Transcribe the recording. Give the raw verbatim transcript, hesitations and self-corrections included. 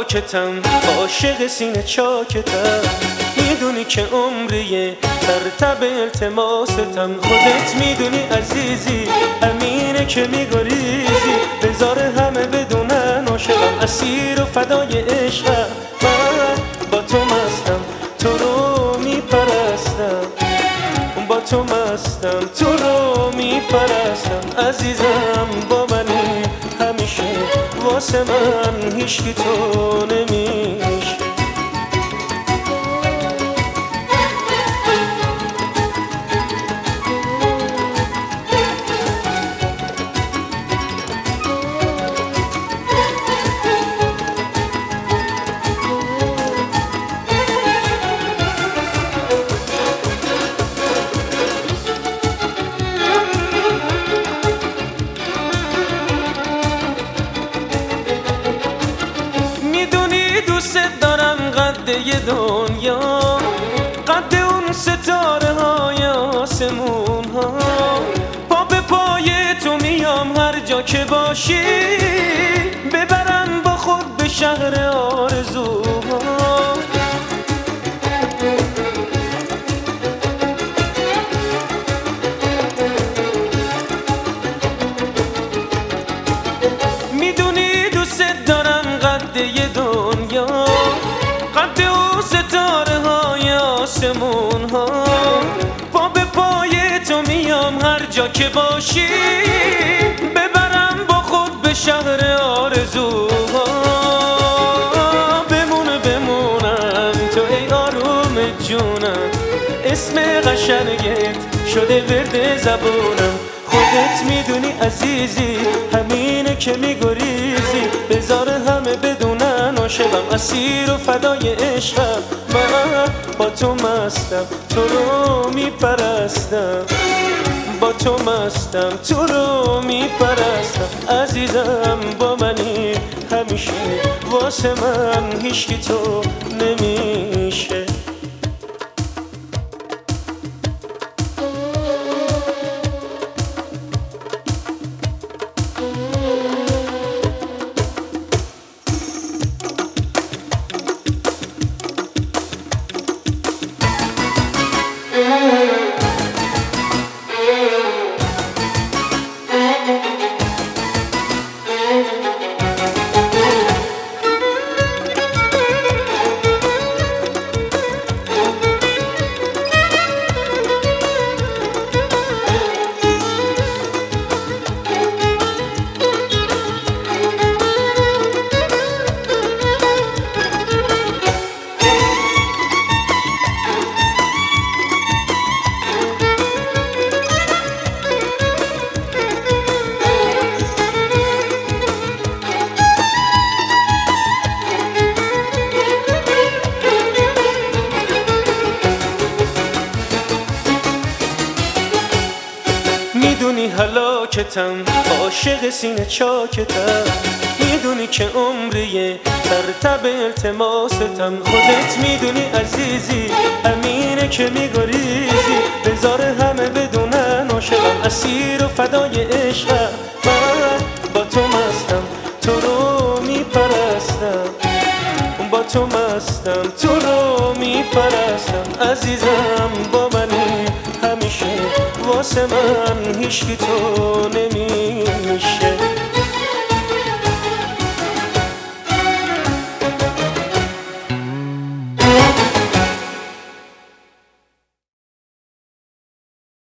هلاکتم، عاشق سینه چاکتم. میدونی که عمریه در تب التماستم. خودت میدونی عزیزی همینه که میگریزی. بذار همه بدونن عاشقم، اسیر و فدای عشقم. من با تو مستم، تو رو میپرستم. با تو مستم، تو رو میپرستم. عزیزم با منی همیشه، واسه من هیچکی تو نمیشه. دوست دارم قد یه دنیا، قد اون ستاره های آسمون ها. پا به پای تو میام هر جا که باشی، ببرم با خود به شهر آرزوها. میدونی دوست دارم قد یه دنیا، قد او ستاره های آسمون ها. پا به پای تو میام هر جا که باشی، ببرم با خود به شهر آرزوها. بمونه بمونم تو ای آروم جونم، اسم قشنگت شده ورد زبونم. خودت میدونی عزیزی همینه که میگریزی. بذار همه بدونن عاشقم، اسیر و فدای عشقم. من با تو مستم، تو رو میپرستم. با تو مستم، تو رو میپرستم. عزیزم با منی همیشه، واسه من هیچکی تو نمیشه. میدونی هلاکتم، عاشق سینه چاکتم. میدونی که عمریه در تب التماستم. خودت میدونی عزیزی همینه که میگریزی. بذار همه بدونن عاشقم، اسیر و فدای عشقم. من با تو مستم، تو رو میپرستم. با تو مستم، تو رو میپرستم. عزیزم با منی همیشه، واسه من هیچکی تو نمی